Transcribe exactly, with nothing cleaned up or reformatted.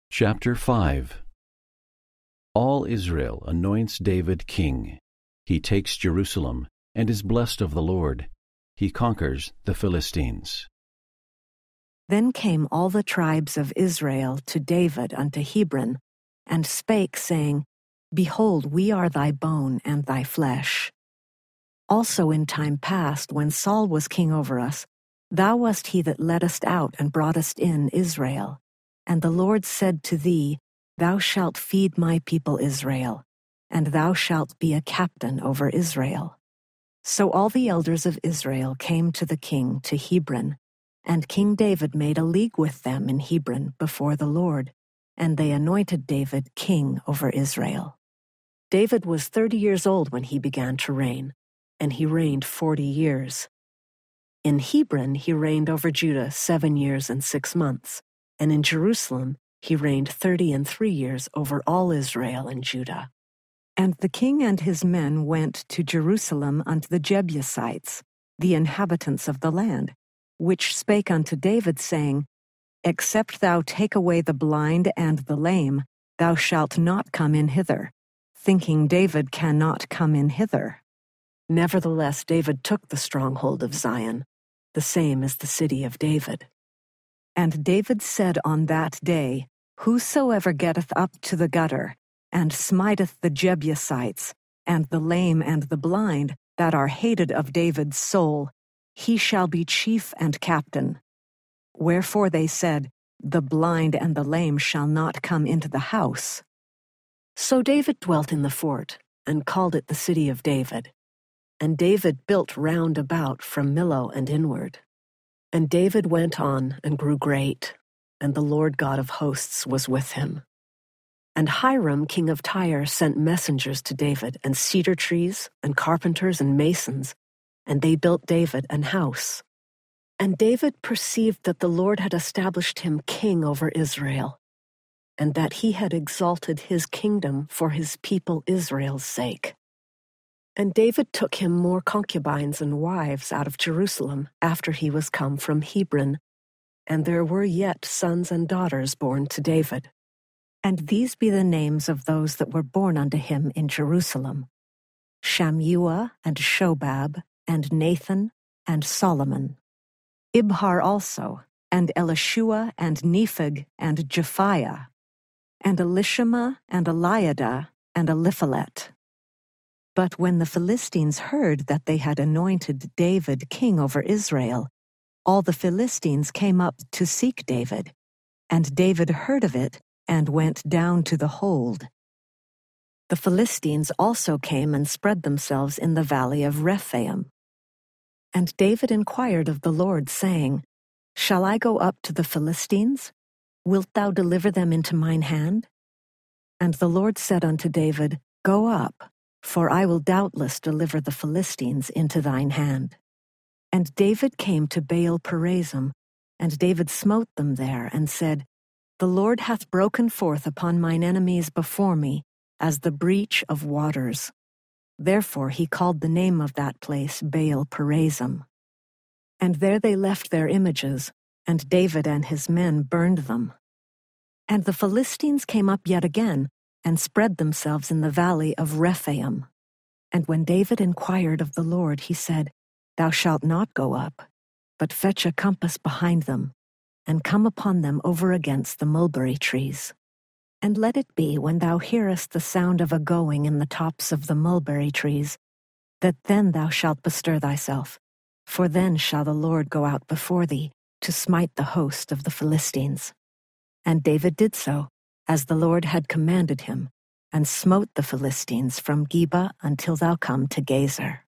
Chapter five. All Israel anoints David king. He takes Jerusalem, and is blessed of the Lord. He conquers the Philistines. Then came all the tribes of Israel to David unto Hebron, and spake, saying, Behold, we are thy bone and thy flesh. Also in time past, when Saul was king over us, thou wast he that leddest out and broughtest in Israel. And the Lord said to thee, Thou shalt feed my people Israel, and thou shalt be a captain over Israel. So all the elders of Israel came to the king to Hebron, and King David made a league with them in Hebron before the Lord, and they anointed David king over Israel. David was thirty years old when he began to reign, and he reigned forty years. In Hebron he reigned over Judah seven years and six months, and in Jerusalem he reigned thirty and three years over all Israel and Judah. And the king and his men went to Jerusalem unto the Jebusites, the inhabitants of the land, which spake unto David, saying, Except thou take away the blind and the lame, thou shalt not come in hither, thinking David cannot come in hither. Nevertheless David took the stronghold of Zion, the same as the city of David. And David said on that day, Whosoever getteth up to the gutter, and smiteth the Jebusites, and the lame and the blind, that are hated of David's soul, he shall be chief and captain. Wherefore they said, The blind and the lame shall not come into the house. So David dwelt in the fort, and called it the city of David. And David built round about from Millo and inward. And David went on and grew great, and the Lord God of hosts was with him. And Hiram king of Tyre sent messengers to David, and cedar trees, and carpenters, and masons, and they built David an house. And David perceived that the Lord had established him king over Israel, and that he had exalted his kingdom for his people Israel's sake. And David took him more concubines and wives out of Jerusalem after he was come from Hebron, and there were yet sons and daughters born to David. And these be the names of those that were born unto him in Jerusalem: Shammua, and Shobab, and Nathan, and Solomon. Ibhar also, and Elishua, and Nepheg, and Japhiah, and Elishama, and Eliada, and Eliphalet. But when the Philistines heard that they had anointed David king over Israel, all the Philistines came up to seek David, and David heard of it, and went down to the hold. The Philistines also came and spread themselves in the valley of Rephaim. And David inquired of the Lord, saying, Shall I go up to the Philistines? Wilt thou deliver them into mine hand? And the Lord said unto David, Go up, for I will doubtless deliver the Philistines into thine hand. And David came to Baal Perazim, and David smote them there, and said, The Lord hath broken forth upon mine enemies before me, as the breach of waters. Therefore he called the name of that place Baal Perazim. And there they left their images, and David and his men burned them. And the Philistines came up yet again, and spread themselves in the valley of Rephaim. And when David inquired of the Lord, he said, Thou shalt not go up, but fetch a compass behind them, and come upon them over against the mulberry trees. And let it be, when thou hearest the sound of a going in the tops of the mulberry trees, that then thou shalt bestir thyself, for then shall the Lord go out before thee, to smite the host of the Philistines. And David did so, as the Lord had commanded him, and smote the Philistines from Geba until thou come to Gezer.